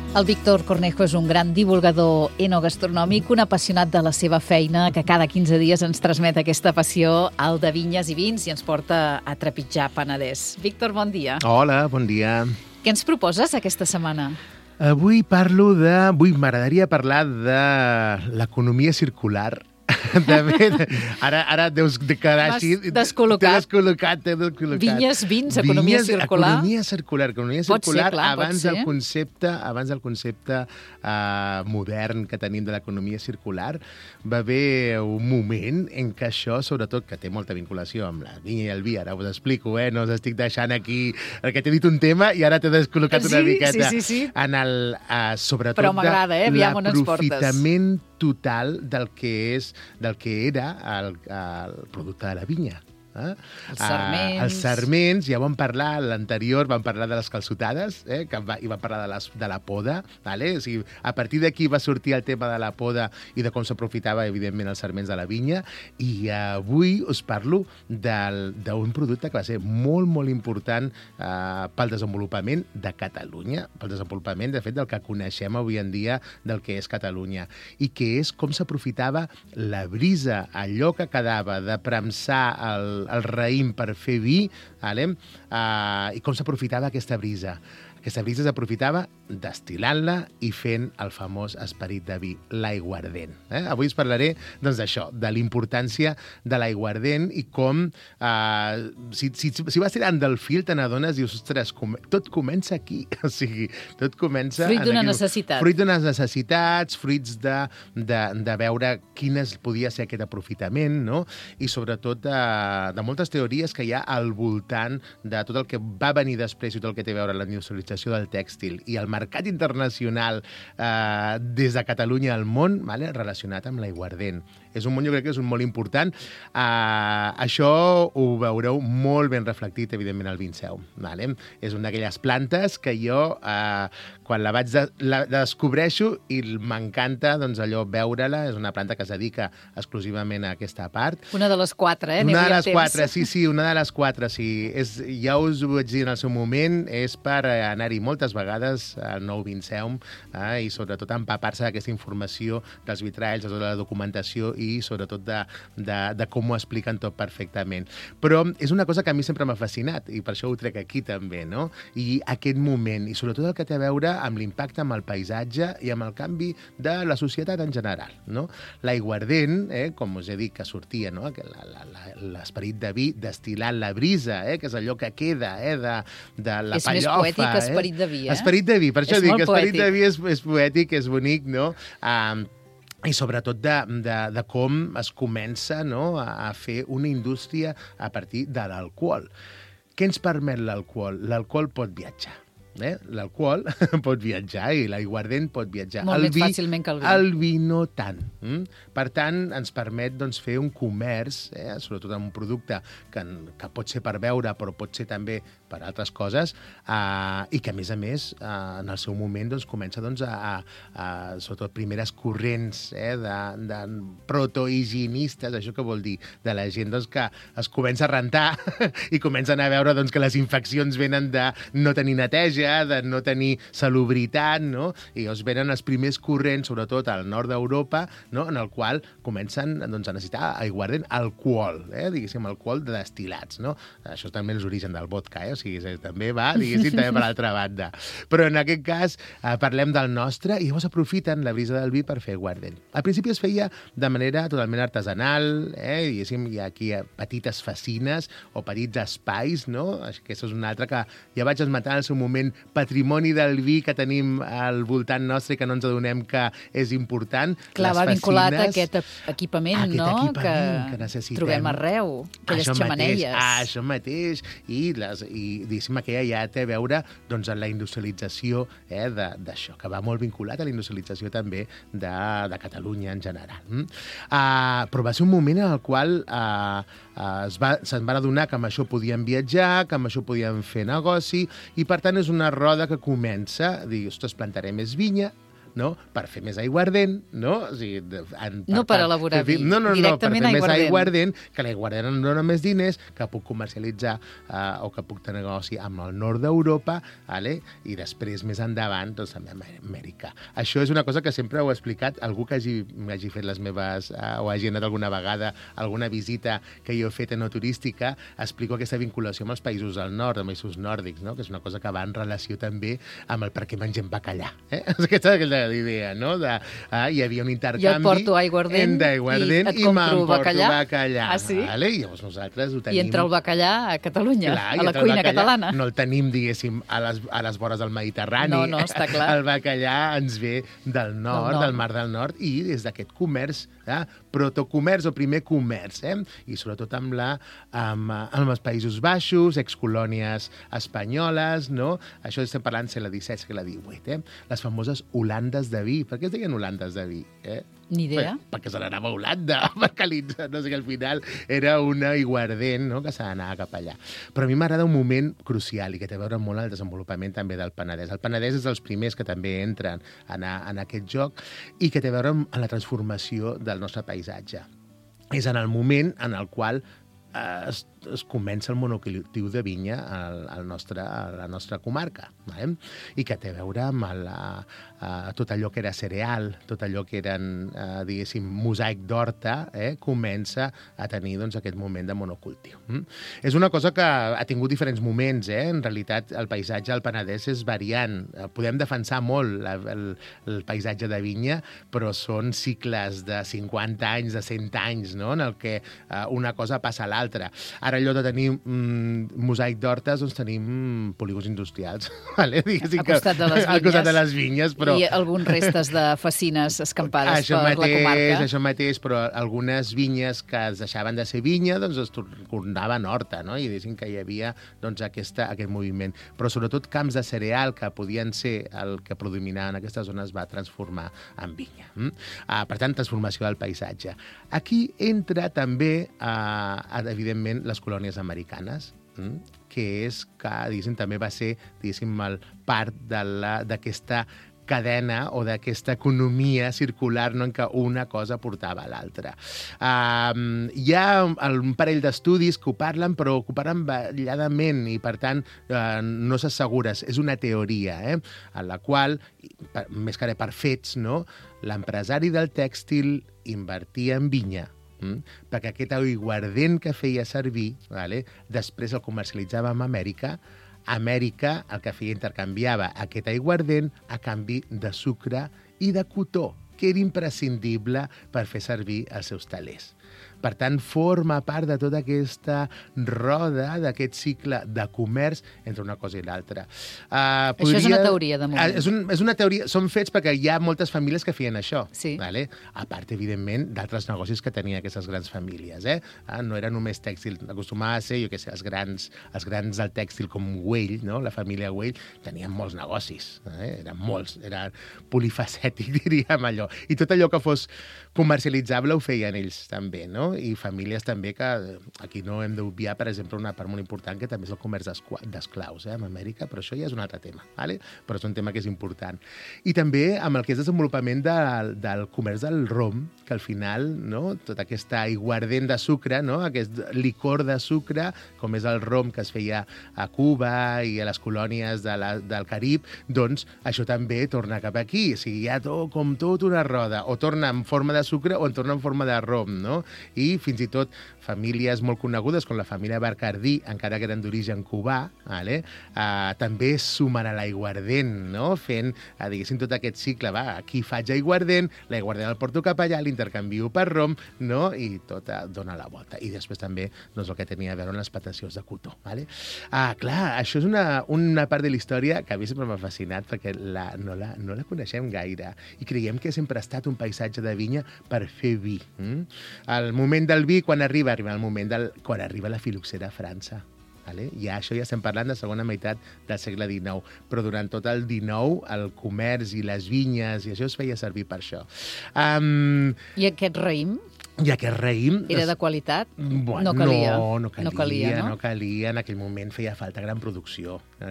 El Víctor Cornejo és un gran divulgador enogastronòmic, un apassionat de la seva feina, que cada 15 dies ens transmet aquesta passió al de Vinyes i Vins i ens porta a trepitjar Penedès. Víctor, bon dia. Hola, bon dia. Què ens proposes aquesta setmana? Avui m'agradaria parlar de l'economia circular. Ara deus quedar així... Descol·locat. T'he descol·locat. Vinyes, vins, economia circular. Economia circular. Pot ser, clar, abans del concepte modern que tenim de l'economia circular, va haver un moment en què això, sobretot, que té molta vinculació amb la vinya i el vi, ara us explico, no us estic deixant aquí, perquè t'he dit un tema i ara t'he descol·locat una miqueta. Sí. En el, sobretot, però m'agrada, aviam on ens portes. L'aprofitament total del que era el producte de la vinya. Els sarments. Els sarments, ja vam parlar, l'anterior vam parlar de les calçotades, i vam parlar de la poda. Vale? O sigui, a partir d'aquí va sortir el tema de la poda i de com s'aprofitava, evidentment, els sarments de la vinya. I avui us parlo d'un producte que va ser molt, molt important pel desenvolupament de Catalunya, pel desenvolupament, de fet, del que coneixem avui en dia del que és Catalunya, i que és com s'aprofitava la brisa, allò que quedava de premsar el raïm per fer vi, i com s'aprofitava aquesta brisa. Aquesta brisa s'aprofitava destil·lant-la i fent el famós esperit de vi, l'aiguardent. Avui us parlaré d'això, de la importància de l'aiguardent i com, si vas tirant del fil, te n'adones i dius, ostres, tot comença aquí. O sigui, tot comença... Fruit d'una necessitat. Fruit d'unes necessitats, fruits de veure quines podia ser aquest aprofitament, no? I sobretot de moltes teories que hi ha al voltant de tot el que va venir després i tot el que té a veure amb la industrialització del tèxtil i el mercat internacional des de Catalunya al món, relacionat amb l'aiguardent. És un món, jo crec que és un molt important. Això ho veureu molt ben reflectit, evidentment, al Vinseu. És una d'aquelles plantes que jo, quan la descobreixo i m'encanta allò veure-la, és una planta que es dedica exclusivament a aquesta part. Una de les quatre, Una de les quatre, sí, una de les quatre, sí. Ja us ho vaig dir en el seu moment, és per anar-hi moltes vegades al nou Vinseum i sobretot empapar-se d'aquesta informació dels vitralls, de tota la documentació i sobretot de com ho expliquen tot perfectament. Però és una cosa que a mi sempre m'ha fascinat i per això ho trec aquí també, no? I aquest moment, i sobretot el que té a veure amb l'impacte amb el paisatge i amb el canvi de la societat en general, no? L'aiguardent, com us he dit, que sortia, no? L'esperit de vi destil·lant la brisa, que és allò que queda de la pallofa. És més poètic, esperit de vi, Esperit de vi, per això dic, esperit de vi és poètic, és bonic, no? I sobretot de com es comença a fer una indústria a partir de l'alcohol. Què ens permet l'alcohol? L'alcohol pot viatjar. L'alcohol pot viatjar i l'aiguardent pot viatjar. Molt més fàcilment que el vi. El vi no tant. Per tant, ens permet fer un comerç, sobretot amb un producte que pot ser per beure, però pot ser també per altres coses, i que, a més, en el seu moment comença sobretot primeres corrents de protohigienistes, això què vol dir? De la gent que es comença a rentar i comencen a veure que les infeccions venen de no tenir neteja, de no tenir salubritat, no? I llavors venen els primers corrents, sobretot al nord d'Europa, en el qual comencen a necessitar aiguardent, alcohol, diguéssim, alcohol de destil·lats, no? Això també és l'origen del vodka, o sigui, també va, diguéssim, també per l'altra banda. Però en aquest cas parlem del nostre i llavors aprofiten la brisa del vi per fer aiguardent. Al principi es feia de manera totalment artesanal, diguéssim, hi ha aquí petites facines o petits espais, no? Aquesta és una altra que ja vaig esmentar en el seu moment, patrimoni del vi que tenim al voltant nostre i que no ens adonem que és important. Clar, va vinculat a aquest equipament, que necessitem. Trobem arreu, aquelles xemeneies. Això mateix. I diguéssim, aquella ja té a veure amb la industrialització d'això, que va molt vinculat a la industrialització també de Catalunya en general. Però va ser un moment en el qual se'n van adonar que amb això podien viatjar, que amb això podien fer negoci, i per tant és una roda que comença a dir, ostres, plantaré més vinya, no? Per fer més aiguardent, no? O sigui, no per elaborar vi, directament per fer més aiguardent, que l'aiguardent em dona més diners, que puc comercialitzar o que puc tenir negoci amb el nord d'Europa, vale? I després, més endavant, doncs també a Amèrica. Això és una cosa que sempre ho he explicat. Algú que hagi fet les meves, o hagi anat alguna vegada, alguna visita que jo he fet enoturística, explico aquesta vinculació amb els països del nord, amb els països nòrdics, no? Que és una cosa que va en relació també amb el per què mengem bacallà. Aquesta és la idea, no? Hi havia un intercanvi... Jo et porto aiguardent i et compro bacallà. Ah, sí? Vale? I llavors nosaltres ho tenim... I entra el bacallà a Catalunya, a la cuina catalana. No el tenim, diguéssim, a les vores del Mediterrani. No, està clar. El bacallà ens ve del nord, del Mar del Nord, i des d'aquest comerç, protocomerç o primer comerç, i sobretot amb els Països Baixos, excolònies espanyoles, no? Això estem parlant segle XVII, segle XVIII, les famoses Holandes de vi. Per què es deien Holandes de vi? Ni idea. Perquè se n'anava a Holanda, no sé, que al final era una aiguardent, no?, que se n'anava cap allà. Però a mi m'agrada un moment crucial i que té a veure molt amb el desenvolupament també del Penedès. El Penedès és dels primers que també entren en aquest joc i que té a veure amb la transformació del nostre paisatge. És en el moment en el qual es comença el monocultiu de vinya a la nostra comarca, i que té a veure amb tot allò que era cereal, tot allò que eren, diguéssim, mosaic d'horta, comença a tenir aquest moment de monocultiu. És una cosa que ha tingut diferents moments, en realitat el paisatge al Penedès és variant. Podem defensar molt el paisatge de vinya, però són cicles de 50 anys, de 100 anys, no?, en el que una cosa passa a l'altra. Ara allò de tenir mosaic d'hortes, doncs tenim polígons industrials, vale? Al costat de les vinyes. Al costat de les vinyes, però... I alguns restes de facines escampades per la comarca. Això mateix, però algunes vinyes que es deixaven de ser vinya, doncs es tornaven horta, no? I diguéssim que hi havia aquest moviment. Però sobretot camps de cereal, que podien ser el que predominava en aquesta zona, es va transformar en vinya. Per tant, transformació del paisatge. Aquí entra també, evidentment, les colònies americanes, que és que, diguéssim, també va ser, diguéssim, part d'aquesta cadena o d'aquesta economia circular, no?, en què una cosa portava a l'altra. Hi ha un parell d'estudis que ho parlen, però ho parlen balladament i, per tant, no s'assegures. És una teoria, en la qual, més que per fets, no?, l'empresari del tèxtil invertia en vinya, perquè aquest aiguardent que feia servir, després el comercialitzava amb Amèrica. Amèrica el que feia, intercanviava aquest aiguardent a canvi de sucre i de cotó, que era imprescindible per fer servir els seus telers. Per tant, forma part de tota aquesta roda, d'aquest cicle de comerç entre una cosa i l'altra. Això és una teoria, de moment. És una teoria, són fets perquè hi ha moltes famílies que feien això. Sí. A part, evidentment, d'altres negocis que tenien aquestes grans famílies. No era només tèxtil, acostumava a ser, jo què sé, els grans del tèxtil com Güell, no? La família Güell, tenien molts negocis. Eren molts, era polifacètic, diríem allò. I tot allò que fos comercialitzable ho feien ells també, no? I famílies també que aquí no hem d'obviar, per exemple, una part molt important que també és el comerç d'esclaus en Amèrica, però això ja és un altre tema, però és un tema que és important. I també amb el que és desenvolupament del comerç del rom, que al final, no, tot aquest aiguardent de sucre, no, aquest licor de sucre, com és el rom que es feia a Cuba i a les colònies del Carib, doncs això també torna cap aquí. O sigui, hi ha com tot una roda, o torna en forma de sucre o en torna en forma de rom, no? I fins i tot famílies molt conegudes, com la família Bacardí, encara que eren d'origen cubà, també sumen a l'aiguardent, no? Fent, diguéssim, tot aquest cicle. Aquí faig aiguardent, l'aiguardent el porto cap allà, l'intercanvio per rom, no? I tot dona la volta. I després també el que tenia a veure amb les plantacions de cotó. Clar, això és una part de la història que a mi sempre m'ha fascinat perquè no la coneixem gaire i creiem que sempre ha estat un paisatge de vinya per fer vi. El moment del vi, quan arriba el moment quan arriba la filoxera a França. Això ja estem parlant de segona meitat del segle XIX, però durant tot el XIX el comerç i les vinyes i això es feia servir per això. I aquest raïm? I aquest raïm... Era de qualitat? Bueno, no calia. No calia, no? no calia. En aquell moment feia falta gran producció.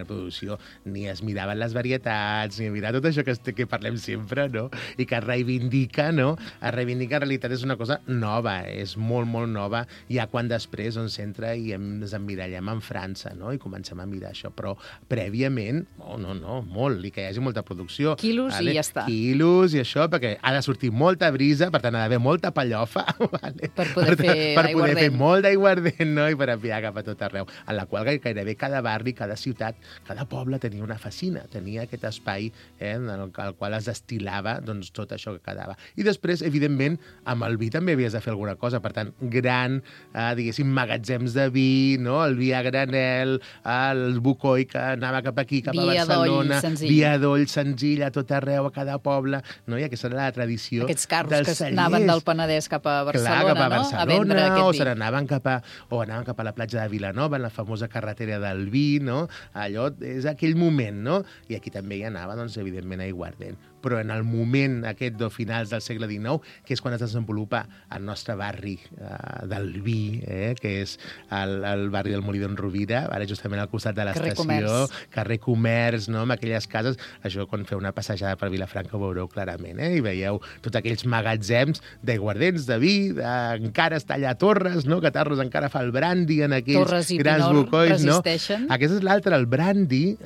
Ni es miraven les varietats, ni mirar tot això que parlem sempre, no? I que es reivindica, no? Es reivindica, en realitat, és una cosa nova, és molt, molt nova. Ja quan després s'entra i ens emmirallem en França, no? I comencem a mirar això. Però prèviament, no, molt, i que hi hagi molta producció. Quilos i ja està. Quilos i això, perquè ha de sortir molta brisa, per tant ha d'haver molta pallofa, vale? Per poder fer per poder fer molt d'aiguardent, no? I per enviar cap a tot arreu. En la qual gairebé cada barri, cada ciutat, cada poble tenia una fassina, tenia aquest espai en el qual es destil·lava doncs, tot això que quedava. I després, evidentment, amb el vi també havies de fer alguna cosa. Per tant, diguéssim, magatzems de vi, no? El vi a granel, el bocoi que anava cap aquí, cap a Barcelona, vi a doll senzill a tot arreu, a cada poble, no? I aquesta era la tradició dels cellers. Aquests carros que anaven del Penedès cap a Barcelona, cap a Barcelona, a vendre aquest vi. O anaven cap a la platja de Vilanova, en la famosa carretera del vi, no? Allò és aquell moment, no? I aquí també hi anava, doncs, evidentment, aiguardent. Però en el moment aquest de finals del segle XIX, que és quan es desenvolupa el nostre barri del vi, que és el barri del Molí d'en Rovira, ara justament al costat de l'estació, carrer Comerç, no? Amb aquelles cases, això quan feu una passejada per Vilafranca ho veureu clarament, i veieu tots aquells magatzems d'aiguardents, de vi, encara està allà Torres, no? Que Torres encara fa el brandy en aquells grans bocois, no? Aquest és l'altre, el brandy,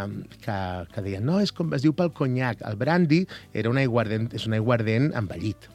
que deien, no, és com es diu pel conyac. El brandy és un aiguardent envellit,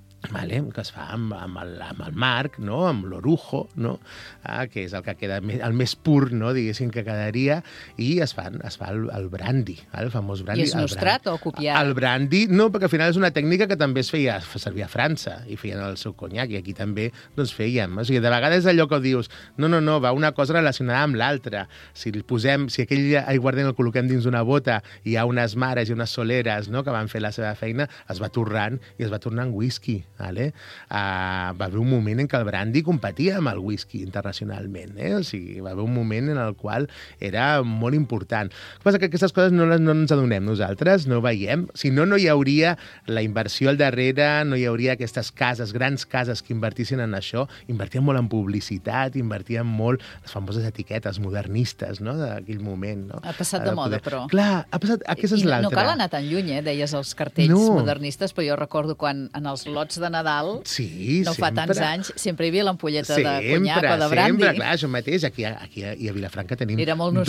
que es fa amb el marc, no? Amb l'orujo, no? Que és el que queda el més pur, no? Diguéssim, que quedaria, i es fa el brandy, el famós brandy. I és nostrat o copiat? El brandy, no, perquè al final és una tècnica que també es feia servir a França, i feien el seu conyac, i aquí també doncs, fèiem. O sigui, de vegades allò que dius, no, va una cosa relacionada amb l'altra. Si aquell aiguardent el col·loquem dins d'una bota, hi ha unes mares i unes soleres, no?, que van fer la seva feina, es va tornant whisky. Vale? Va haver un moment en què el brandy competia amb el whisky internacionalment. O sigui, va haver un moment en el qual era molt important. El que passa que aquestes coses no ens adonem nosaltres, no veiem. Si no, no hi hauria la inversió al darrere, no hi hauria aquestes cases, grans cases que invertissin en això, invertien molt en publicitat, invertien molt les famoses etiquetes modernistes, no?, d'aquell moment. No? Ha passat de moda, però. Clar, ha passat... Aquesta és l'altra. No cal anar tan lluny, deies els cartells modernistes, però jo recordo quan en els lots de Nadal, no fa tants anys, sempre hi havia l'ampolleta de conyac o de brandy. Sempre, clar, això mateix. Aquí a Vilafranca tenim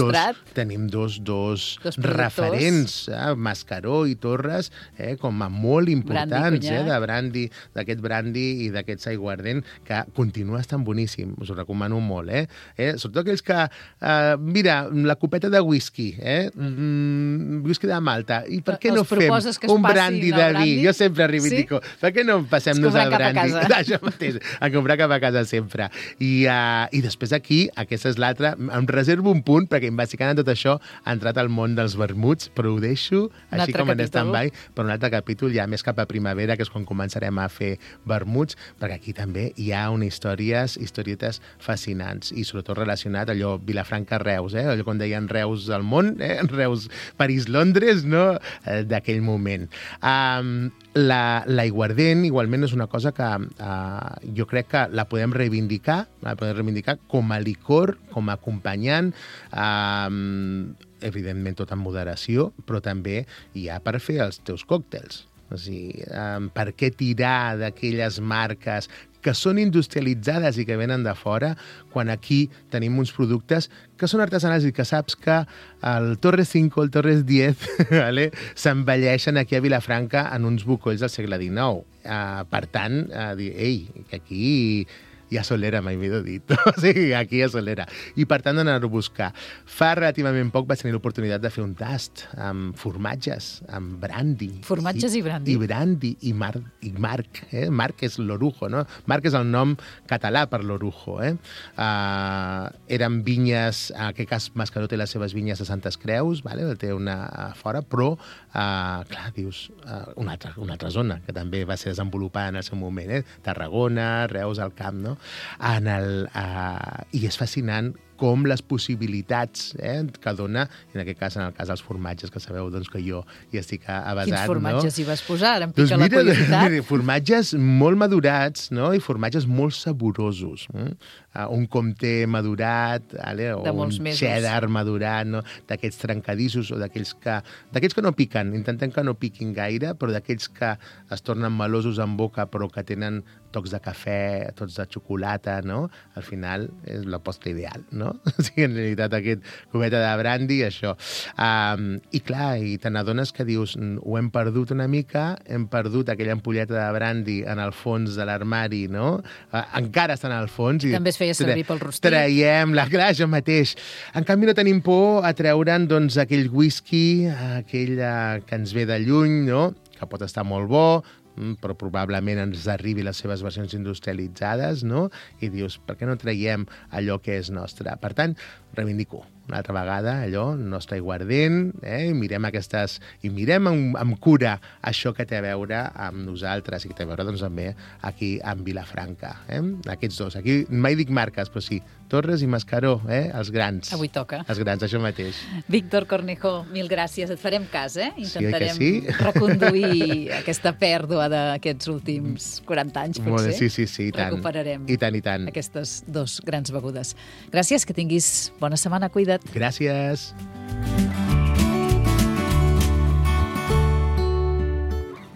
dos referents, Mascaró i Torres, com a molt importants, de brandy, d'aquest brandy i d'aquest aiguardent, que continua estant boníssim. Us ho recomano molt, Sobretot aquells que, mira, la copeta de whisky, whisky de Malta, i per què no fem un brandy de vi? Jo sempre reivindico. Per què no passem-nos al brandy? Això mateix, a comprar cap a casa sempre. I després aquí, aquesta és l'altra, em reservo un punt, perquè investigant tot això ha entrat al món dels vermuts, però ho deixo així com en stand-by per un altre capítol, ja més cap a primavera, que és quan començarem a fer vermuts, perquè aquí també hi ha historietes fascinants, i sobretot relacionat allò Vilafranca-Reus, allò com deien Reus al món, Reus, París, Londres, no?, d'aquell moment. L'aiguardent, igualment, és una cosa que jo crec que la podem reivindicar com a licor, com a acompanyant, evidentment tot amb moderació, però també hi ha per fer els teus còctels. O sigui, per què tirar d'aquelles marques que són industrialitzades i que venen de fora, quan aquí tenim uns productes que són artesanals i que saps que el Torres 5 o el Torres 10 s'envelleixen aquí a Vilafranca en uns bocolls del segle XIX. Per tant, que aquí hi ha solera, mai millor dit. O sigui, aquí hi ha solera. I per tant, anar-ho a buscar. Fa relativament poc vaig tenir l'oportunitat de fer un tast amb formatges, amb brandy. Formatges i brandy. I brandy i marc. Marc és l'orujo, no? Marc és el nom català per l'orujo. Eren vinyes, en aquest cas Mascaró té les seves vinyes a Santes Creus, té una fora, però, clar, dius, una altra zona que també va ser desenvolupada en el seu moment, Tarragona, Reus, al Camp, no? I és fascinant com les possibilitats que dona, en aquest cas, en el cas dels formatges, que sabeu doncs, que jo hi estic avasat. Quins formatges hi vas posar? Em Doncs pica la curiositat. Formatges molt madurats, no? I formatges molt saborosos. Un comté madurat, o un cheddar madurat, no? D'aquests trencadissos o d'aquells que no piquen, intentem que no piquin gaire, però d'aquells que es tornen melosos en boca però que tenen tocs de cafè, tocs de xocolata, no? Al final és la postre ideal, no? O sigui, en realitat, aquest cubeta de brandy, això. I clar, i te n'adones que dius, ho hem perdut una mica, hem perdut aquella ampolleta de brandy en el fons de l'armari, no? Encara està en el fons. També es feia servir pel rostit. Traiem-la, clar, això mateix. En canvi, no tenim por a treure'n doncs, aquell whisky, aquell que ens ve de lluny, no? Que pot estar molt bo, però probablement ens arribi les seves versions industrialitzades, no? I dius, per què no traiem allò que és nostre? Per tant, reivindico una altra vegada allò, nostre aiguardent, i mirem amb cura això que té a veure amb nosaltres i que té a veure doncs, també aquí amb Vilafranca. Aquests dos. Aquí mai dic marques, però sí, Torres i Mascaró, els grans. Avui toca. Els grans, això mateix. Víctor Cornejo, mil gràcies. Et farem cas, Intentarem sí. reconduir aquesta pèrdua d'aquests últims 40 anys, potser. Sí, i tant. Recuperarem I tant. aquestes dos grans begudes. Gràcies, que tinguis bona setmana. Cuida't. Gràcies.